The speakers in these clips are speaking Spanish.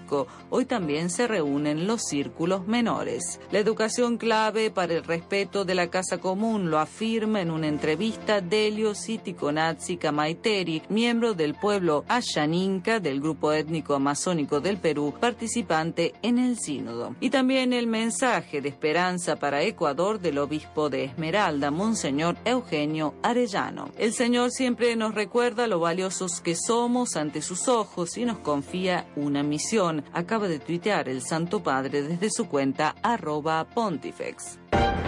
Francisco. Hoy también se reúnen los círculos menores. La educación clave para el respeto de la casa común, lo afirma en una entrevista Delio Siticonazzi Camaiteri, miembro del pueblo Ayaninca del grupo étnico amazónico del Perú, participante en el sínodo. Y también el mensaje de esperanza para Ecuador del obispo de Esmeralda, Monseñor Eugenio Arellano. El Señor siempre nos recuerda lo valiosos que somos ante sus ojos y nos confía una misión, acaba de tuitear el Santo Padre desde su cuenta @Pontifex.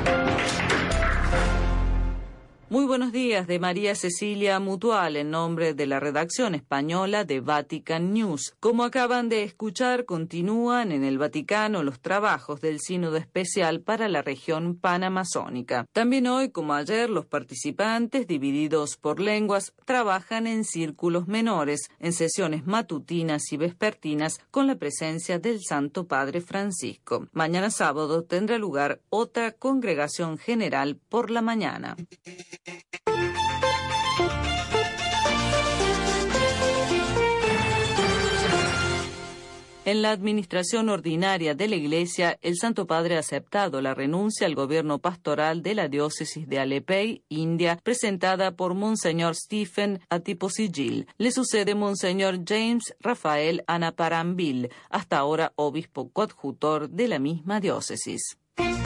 Muy buenos días de María Cecilia Mutual en nombre de la redacción española de Vatican News. Como acaban de escuchar, continúan en el Vaticano los trabajos del Sínodo Especial para la región panamazónica. También hoy, como ayer, los participantes, divididos por lenguas, trabajan en círculos menores, en sesiones matutinas y vespertinas, con la presencia del Santo Padre Francisco. Mañana sábado tendrá lugar otra congregación general por la mañana. En la administración ordinaria de la Iglesia, el Santo Padre ha aceptado la renuncia al gobierno pastoral de la diócesis de Alepei, India, presentada por Monseñor Stephen Atiposigil. Le sucede Monseñor James Rafael Anaparambil, hasta ahora obispo coadjutor de la misma diócesis.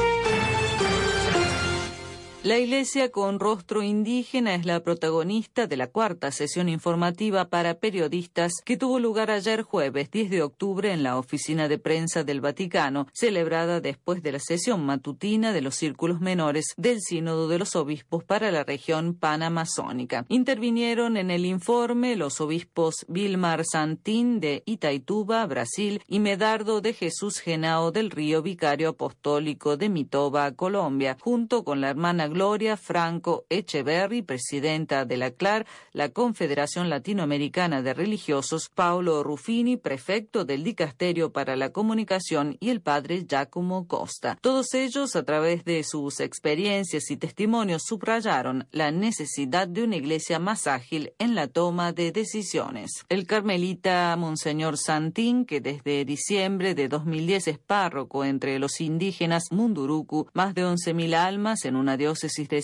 La Iglesia con rostro indígena es la protagonista de la cuarta sesión informativa para periodistas que tuvo lugar ayer jueves 10 de octubre en la oficina de prensa del Vaticano, celebrada después de la sesión matutina de los círculos menores del Sínodo de los Obispos para la región panamazónica. Intervinieron en el informe los obispos Vilmar Santín de Itaituba, Brasil, y Medardo de Jesús Genao del Río, vicario apostólico de Mitoba, Colombia, junto con la hermana Gloria Franco Echeverri, presidenta de la CLAR, la Confederación Latinoamericana de Religiosos, Paolo Ruffini, prefecto del Dicasterio para la Comunicación, y el padre Giacomo Costa. Todos ellos, a través de sus experiencias y testimonios, subrayaron la necesidad de una iglesia más ágil en la toma de decisiones. El carmelita Monseñor Santín, que desde diciembre de 2010 es párroco entre los indígenas Munduruku, más de 11.000 almas en una diócesis de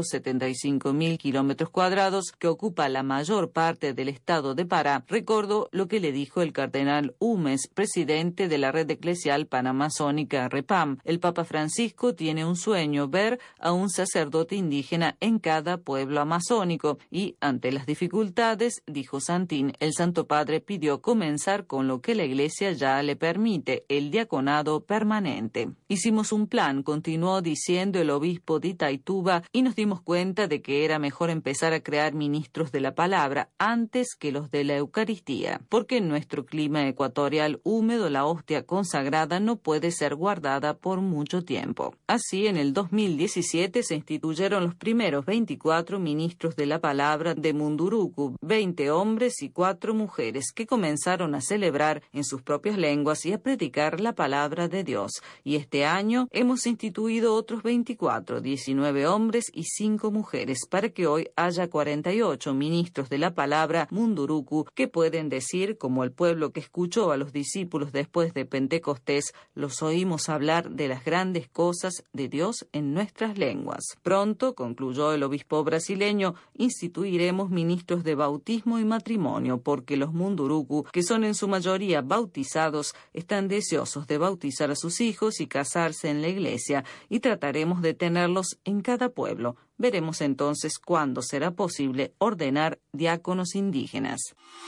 175.000 kilómetros cuadrados que ocupa la mayor parte del estado de Pará, recordó lo que le dijo el cardenal Humes, presidente de la red eclesial panamazónica REPAM. El Papa Francisco tiene un sueño: ver a un sacerdote indígena en cada pueblo amazónico, y ante las dificultades, dijo Santín, el Santo Padre pidió comenzar con lo que la Iglesia ya le permite, el diaconado permanente. Hicimos un plan, continuó diciendo el obispo de Itaituba, y nos dimos cuenta de que era mejor empezar a crear ministros de la palabra antes que los de la Eucaristía, porque en nuestro clima ecuatorial húmedo la hostia consagrada no puede ser guardada por mucho tiempo. Así, en el 2017 se instituyeron los primeros 24 ministros de la palabra de Munduruku, 20 hombres y 4 mujeres, que comenzaron a celebrar en sus propias lenguas y a predicar la palabra de Dios. Y este año hemos instituido otros 24, 19 hombres y 5 mujeres, para que hoy haya 48 ministros de la palabra Munduruku que pueden decir, como el pueblo que escuchó a los discípulos después de Pentecostés, los oímos hablar de las grandes cosas de Dios en nuestras lenguas. Pronto, concluyó el obispo brasileño, instituiremos ministros de bautismo y matrimonio, porque los Munduruku, que son en su mayoría bautizados, están deseosos de bautizar a sus hijos y casarse en la iglesia, y trataremos de tenerlos en cada pueblo. Veremos entonces cuándo será posible ordenar diáconos indígenas.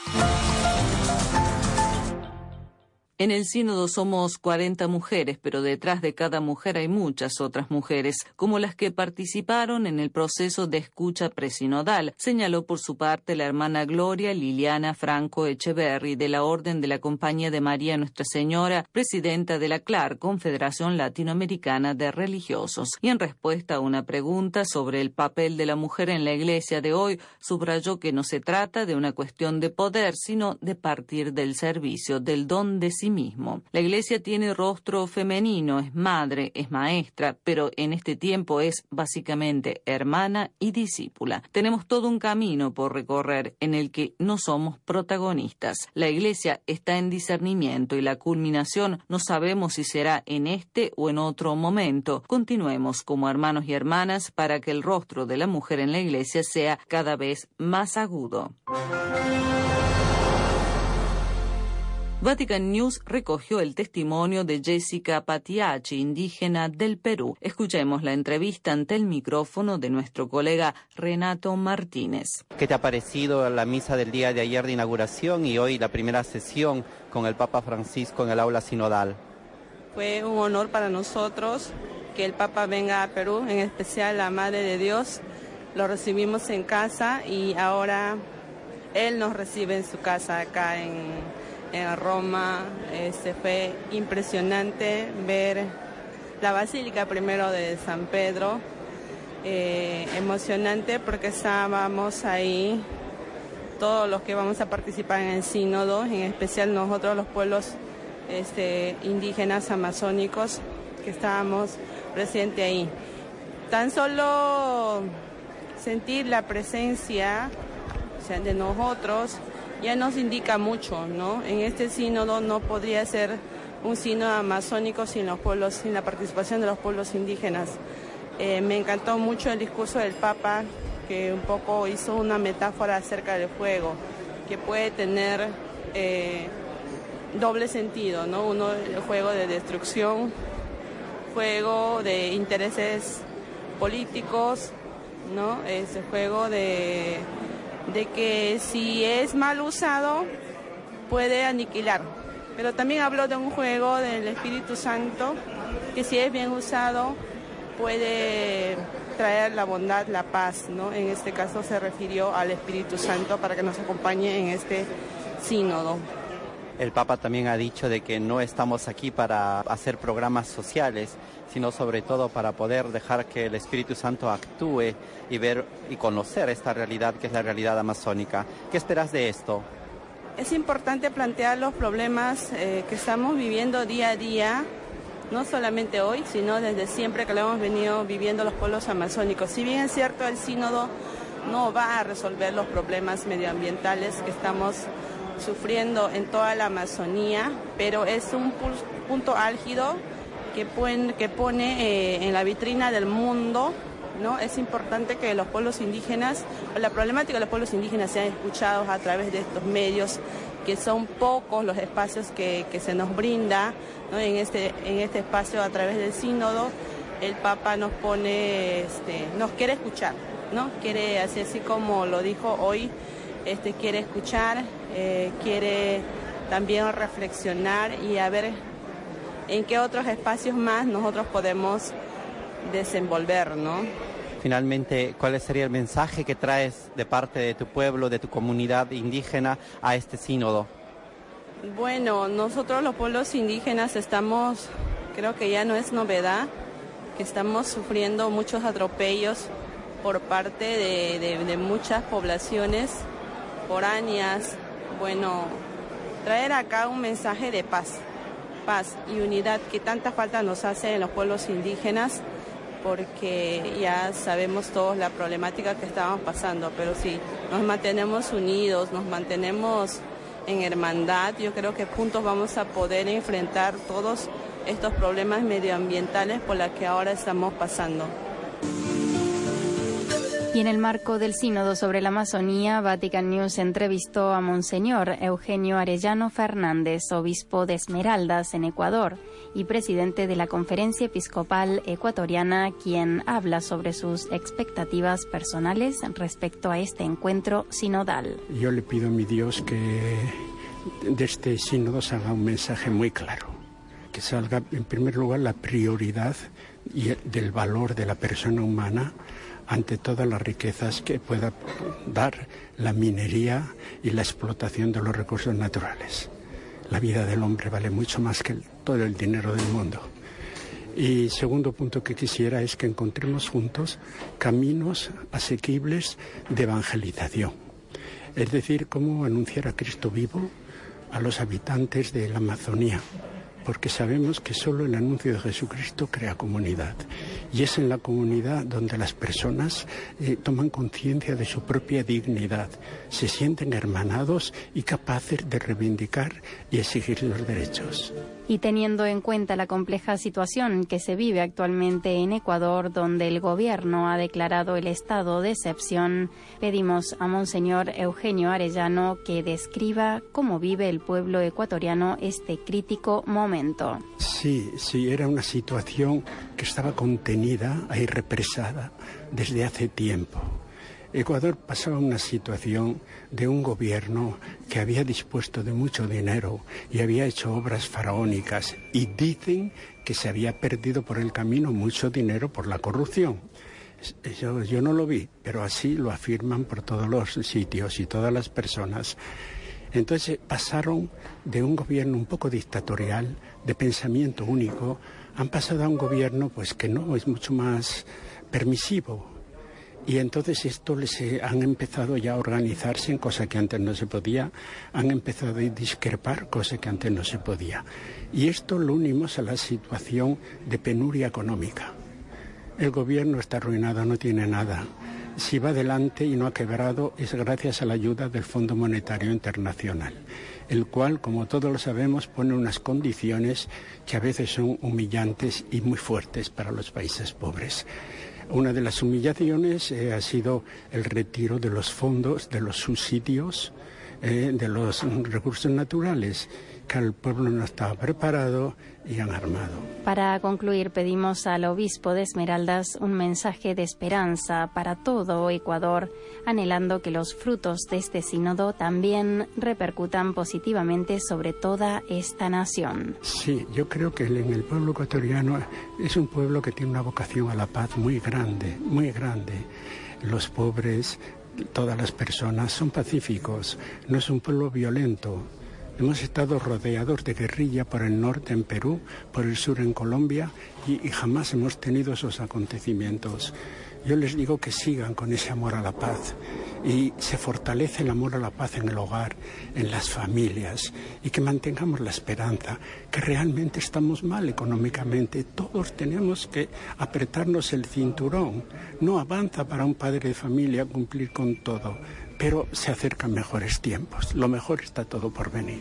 En el sínodo somos 40 mujeres, pero detrás de cada mujer hay muchas otras mujeres, como las que participaron en el proceso de escucha presinodal, señaló por su parte la hermana Gloria Liliana Franco Echeverri, de la Orden de la Compañía de María Nuestra Señora, presidenta de la CLAR, Confederación Latinoamericana de Religiosos. Y en respuesta a una pregunta sobre el papel de la mujer en la Iglesia de hoy, subrayó que no se trata de una cuestión de poder, sino de partir del servicio, del don de sí sí mismo. La Iglesia tiene rostro femenino, es madre, es maestra, pero en este tiempo es básicamente hermana y discípula. Tenemos todo un camino por recorrer en el que no somos protagonistas. La Iglesia está en discernimiento y la culminación no sabemos si será en este o en otro momento. Continuemos como hermanos y hermanas para que el rostro de la mujer en la Iglesia sea cada vez más agudo. Vatican News recogió el testimonio de Jessica Patiachi, indígena del Perú. Escuchemos la entrevista ante el micrófono de nuestro colega Renato Martínez. ¿Qué te ha parecido la misa del día de ayer de inauguración y hoy la primera sesión con el Papa Francisco en el aula sinodal? Fue un honor para nosotros que el Papa venga a Perú, en especial la Madre de Dios. Lo recibimos en casa y ahora Él nos recibe en su casa acá en Roma. Fue impresionante ver la Basílica primero de San Pedro, emocionante porque estábamos ahí todos los que vamos a participar en el sínodo, en especial nosotros los pueblos indígenas amazónicos que estábamos presentes ahí. Tan solo sentir la presencia, o sea, de nosotros ya nos indica mucho, ¿no? En este sínodo no podría ser un sínodo amazónico sin los pueblos, sin la participación de los pueblos indígenas. Me encantó mucho el discurso del Papa, que un poco hizo una metáfora acerca del fuego, que puede tener doble sentido, ¿no? Uno, el fuego de destrucción, fuego de intereses políticos, ¿no? Ese juego de que si es mal usado puede aniquilar. Pero también habló de un juego del Espíritu Santo que si es bien usado puede traer la bondad, la paz, ¿no? En este caso se refirió al Espíritu Santo para que nos acompañe en este sínodo. El Papa también ha dicho de que no estamos aquí para hacer programas sociales, sino sobre todo para poder dejar que el Espíritu Santo actúe y ver y conocer esta realidad que es la realidad amazónica. ¿Qué esperas de esto? Es importante plantear los problemas que estamos viviendo día a día, no solamente hoy, sino desde siempre que lo hemos venido viviendo los pueblos amazónicos. Si bien es cierto, el sínodo no va a resolver los problemas medioambientales que estamos sufriendo en toda la Amazonía, pero es un punto álgido que pone en la vitrina del mundo, ¿no? Es importante que los pueblos indígenas, la problemática de los pueblos indígenas sean escuchados a través de estos medios, que son pocos los espacios que se nos brinda, ¿no? En este espacio a través del sínodo, el Papa nos pone, nos quiere escuchar, ¿no? Quiere, así como lo dijo hoy, quiere escuchar, quiere también reflexionar y a ver en qué otros espacios más nosotros podemos desenvolver, ¿no? Finalmente, ¿cuál sería el mensaje que traes de parte de tu pueblo, de tu comunidad indígena a este sínodo? Bueno, nosotros los pueblos indígenas estamos, creo que ya no es novedad, que estamos sufriendo muchos atropellos por parte de muchas poblaciones foráneas. Bueno, traer acá un mensaje de paz y unidad que tanta falta nos hace en los pueblos indígenas, porque ya sabemos todos la problemática que estamos pasando, pero si nos mantenemos unidos, nos mantenemos en hermandad, yo creo que juntos vamos a poder enfrentar todos estos problemas medioambientales por los que ahora estamos pasando. Y en el marco del Sínodo sobre la Amazonía, Vatican News entrevistó a Monseñor Eugenio Arellano Fernández, obispo de Esmeraldas, en Ecuador, y presidente de la Conferencia Episcopal Ecuatoriana, quien habla sobre sus expectativas personales respecto a este encuentro sinodal. Yo le pido a mi Dios que de este sínodo salga un mensaje muy claro, que salga en primer lugar la prioridad del valor de la persona humana ante todas las riquezas que pueda dar la minería y la explotación de los recursos naturales. La vida del hombre vale mucho más que todo el dinero del mundo. Y segundo punto que quisiera es que encontremos juntos caminos asequibles de evangelización. Es decir, cómo anunciar a Cristo vivo a los habitantes de la Amazonía, porque sabemos que solo el anuncio de Jesucristo crea comunidad. Y es en la comunidad donde las personas toman conciencia de su propia dignidad, se sienten hermanados y capaces de reivindicar y exigir los derechos. Y teniendo en cuenta la compleja situación que se vive actualmente en Ecuador, donde el gobierno ha declarado el estado de excepción, pedimos a Monseñor Eugenio Arellano que describa cómo vive el pueblo ecuatoriano este crítico momento. Sí, era una situación que estaba contenida y represada desde hace tiempo. Ecuador pasaba una situación de un gobierno que había dispuesto de mucho dinero y había hecho obras faraónicas, y dicen que se había perdido por el camino mucho dinero por la corrupción. Yo no lo vi, pero así lo afirman por todos los sitios y todas las personas. Entonces pasaron de un gobierno un poco dictatorial, de pensamiento único, han pasado a un gobierno pues que no es mucho más permisivo. Y entonces esto han empezado ya a organizarse en cosas que antes no se podía, han empezado a discrepar, cosas que antes no se podía. Y esto lo unimos a la situación de penuria económica. El gobierno está arruinado, no tiene nada. Si va adelante y no ha quebrado es gracias a la ayuda del Fondo Monetario Internacional, el cual, como todos lo sabemos, pone unas condiciones que a veces son humillantes y muy fuertes para los países pobres. Una de las humillaciones ha sido el retiro de los fondos, de los subsidios, de los recursos naturales, que el pueblo no estaba preparado y han armado. Para concluir, pedimos al obispo de Esmeraldas un mensaje de esperanza para todo Ecuador, anhelando que los frutos de este sínodo también repercutan positivamente sobre toda esta nación. Sí, yo creo que en el pueblo ecuatoriano es un pueblo que tiene una vocación a la paz muy grande, muy grande. Los pobres, todas las personas son pacíficos, no es un pueblo violento. Hemos estado rodeados de guerrilla por el norte en Perú, por el sur en Colombia y jamás hemos tenido esos acontecimientos. Yo les digo que sigan con ese amor a la paz y se fortalece el amor a la paz en el hogar, en las familias, y que mantengamos la esperanza, que realmente estamos mal económicamente. Todos tenemos que apretarnos el cinturón. No avanza para un padre de familia cumplir con todo, pero se acercan mejores tiempos. Lo mejor está todo por venir.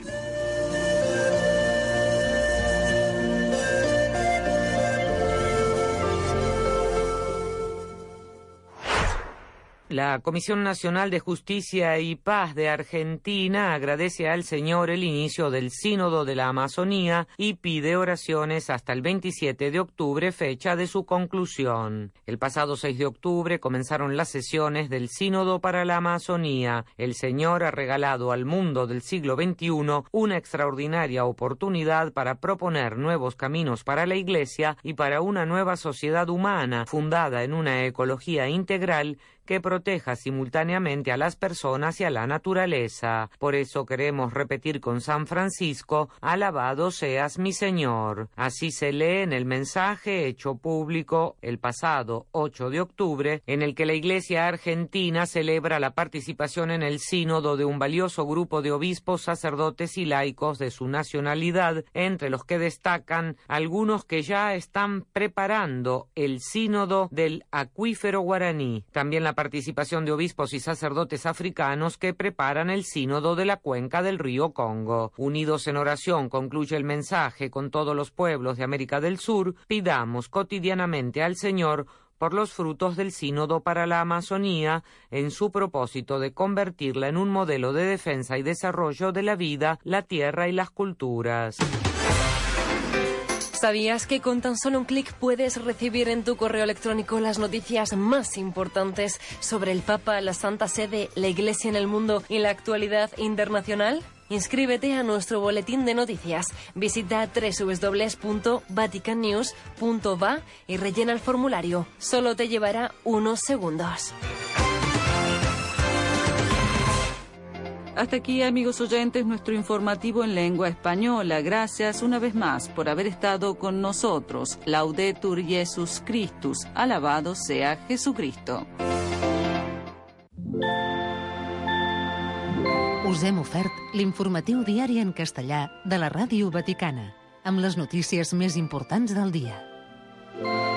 La Comisión Nacional de Justicia y Paz de Argentina agradece al Señor el inicio del Sínodo de la Amazonía y pide oraciones hasta el 27 de octubre, fecha de su conclusión. El pasado 6 de octubre comenzaron las sesiones del Sínodo para la Amazonía. El Señor ha regalado al mundo del siglo XXI una extraordinaria oportunidad para proponer nuevos caminos para la Iglesia y para una nueva sociedad humana fundada en una ecología integral que proteja simultáneamente a las personas y a la naturaleza. Por eso queremos repetir con San Francisco: alabado seas mi Señor. Así se lee en el mensaje hecho público el pasado 8 de octubre, en el que la Iglesia argentina celebra la participación en el sínodo de un valioso grupo de obispos, sacerdotes y laicos de su nacionalidad, entre los que destacan algunos que ya están preparando el sínodo del acuífero guaraní. También la participación de obispos y sacerdotes africanos que preparan el sínodo de la cuenca del río Congo. Unidos en oración, concluye el mensaje, con todos los pueblos de América del Sur, pidamos cotidianamente al Señor por los frutos del Sínodo para la Amazonía, en su propósito de convertirla en un modelo de defensa y desarrollo de la vida, la tierra y las culturas. ¿Sabías que con tan solo un clic puedes recibir en tu correo electrónico las noticias más importantes sobre el Papa, la Santa Sede, la Iglesia en el mundo y la actualidad internacional? Inscríbete a nuestro boletín de noticias. Visita www.vaticannews.va y rellena el formulario. Solo te llevará unos segundos. Hasta aquí, amigos oyentes, nuestro informativo en lengua española. Gracias una vez más por haber estado con nosotros. Laudetur Jesus Christus. Alabado sea Jesucristo. Us hem ofert l'informatiu diari en castellà de la Ràdio Vaticana, amb les notícies més importants del dia.